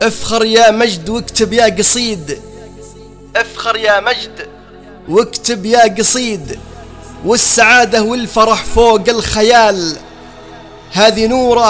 افخر يا مجد واكتب يا قصيد، افخر يا مجد واكتب يا قصيد، والسعادة والفرح فوق الخيال. هذه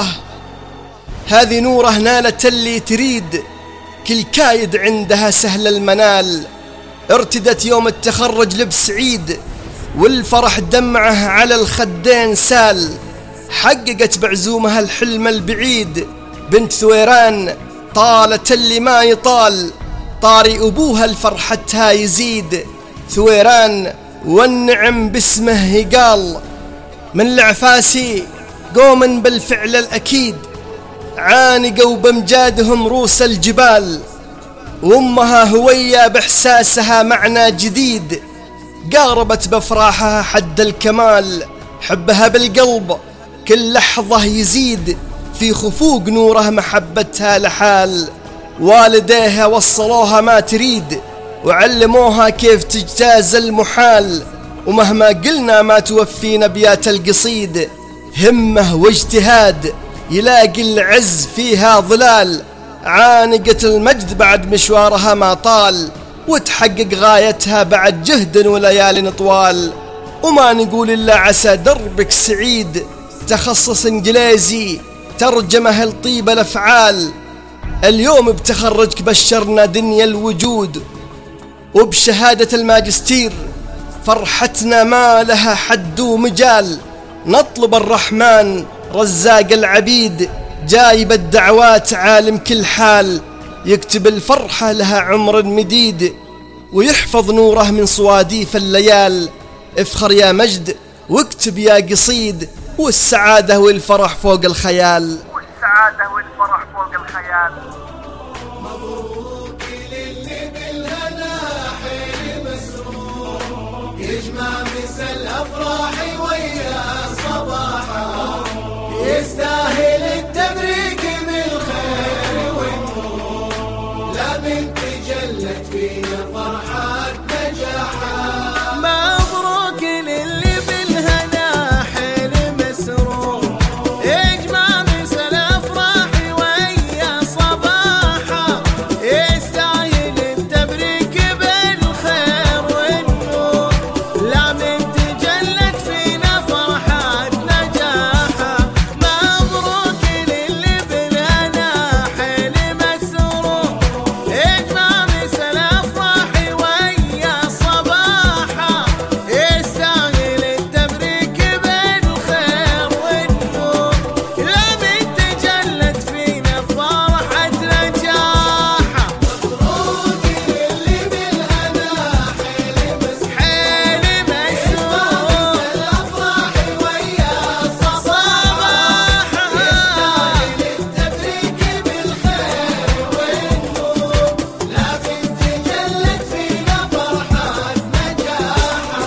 نوره نالت اللي تريد، كل كايد عندها سهل المنال. ارتدت يوم التخرج لبس عيد، والفرح دمعه على الخدين سال. حققت بعزومها الحلم البعيد، بنت ثويران طالت اللي ما يطال. طاري أبوها لفرحتها يزيد، ثويران والنعم باسمه يقال. من العفاسي قوم بالفعل الأكيد، عانقوا بمجادهم روس الجبال. وأمها هوية بإحساسها معنى جديد، قاربت بفراحها حد الكمال. حبها بالقلب كل لحظة يزيد، في خفوق نوره محبتها لحال. والديها وصلوها ما تريد، وعلموها كيف تجتاز المحال. ومهما قلنا ما توفينا بيات القصيد، همة واجتهاد يلاقي العز فيها ظلال. عانقت المجد بعد مشوارها ما طال، وتحقق غايتها بعد جهد وليال طوال. وما نقول إلا عسى دربك سعيد، تخصص إنجليزي ترجمه لطيب الأفعال. اليوم بتخرجك بشرنا دنيا الوجود، وبشهادة الماجستير فرحتنا ما لها حد ومجال. نطلب الرحمن رزاق العبيد، جايب الدعوات عالم كل حال. يكتب الفرحة لها عمر مديد، ويحفظ نوره من صواديف الليال. افخر يا مجد واكتب يا قصيد، والسعادة والفرح فوق الخيال. مبروك للي بالهنا حين مسرور، يجمع مسا الأفراح ويا صباحا. يستاهل التبريك بالخير والنور، لا بنت جلت فينا فرحة نجاحا. مبروك للي بالهنا حين مسرور، يجمع مسا الأفراح ويا صباحا. يستاهل التبريك بالخير والنور، لا بنت جلت فينا فرحة نجاحا. مبروك للي بالهنا حين مسرور، يجمع مسا الأفراح ويا صباحا. يستاهل التبريك بالخير والنور، لا بنت جلت فينا فرحة نجاحا. مبروك للي بالهنا حين مسرور، حين مسرور الأفراح ويا صباحا. التبريك بالخير والنور، لا بنت جلت فينا فرحة نجاحا.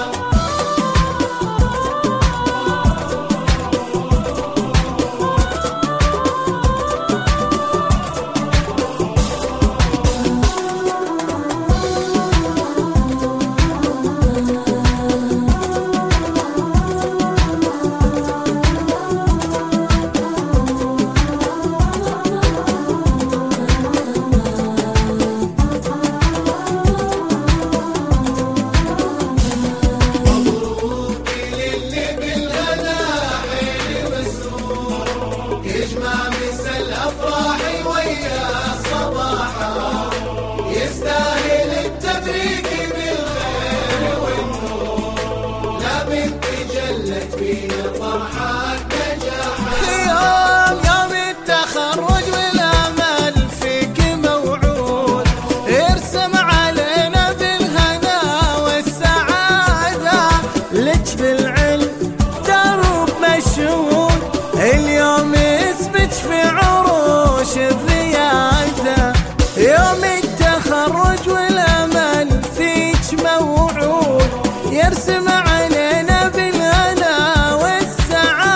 مبروك للي بالهنا حين مسرور، يجمع مسا الأفراح ويا صباحا. يستاهل التبريك بالخير والنور، لا بنت جلت فينا فرحة نجاحا. يوم التخرج والامل فيك موعود، ارسم علينا بالهنا والسعاده. لك بالعلم درب مشهود، اليوم يثبت في عروش الرياده. يوم التخرج والامل فيك موعود، يرسم علينا بالهنا والسعاده.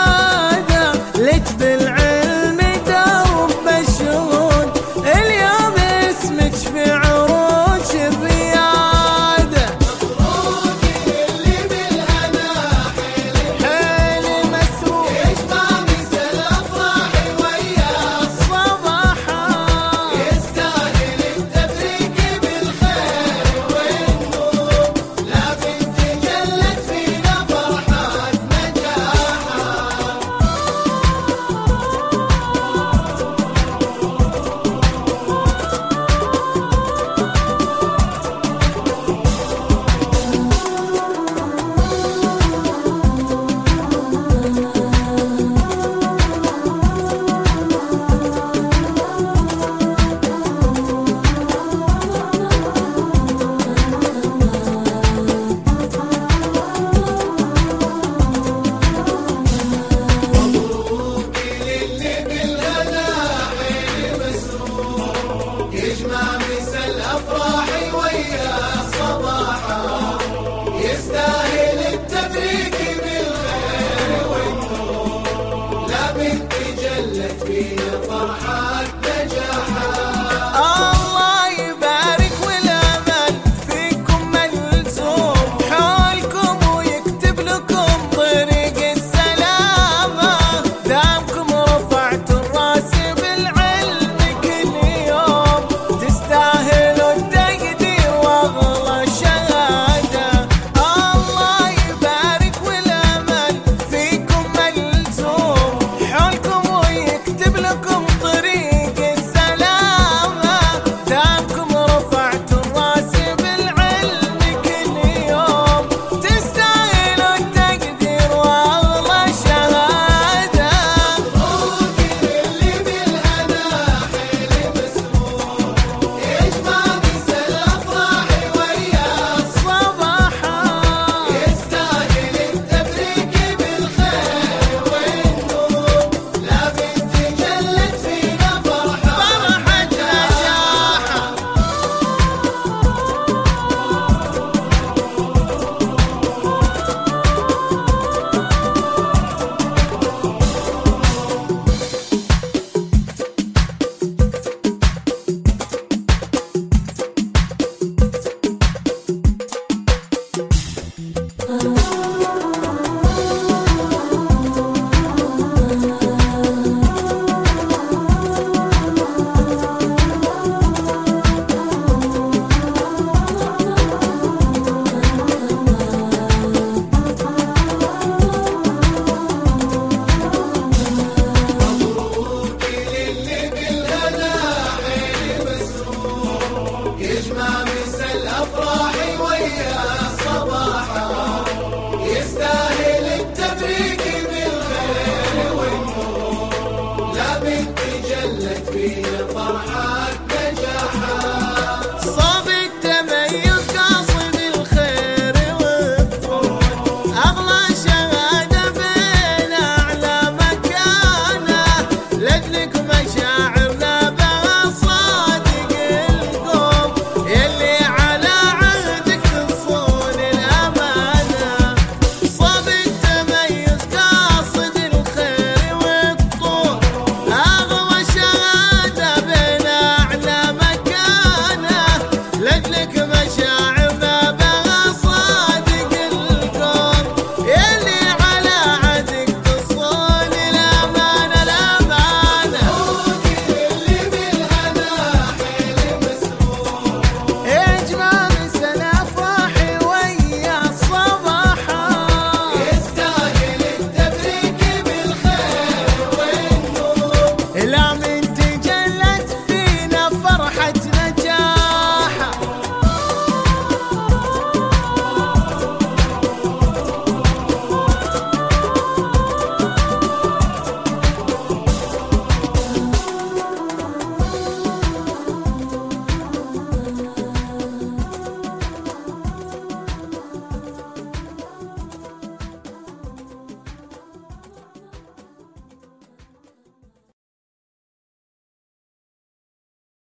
يستاهل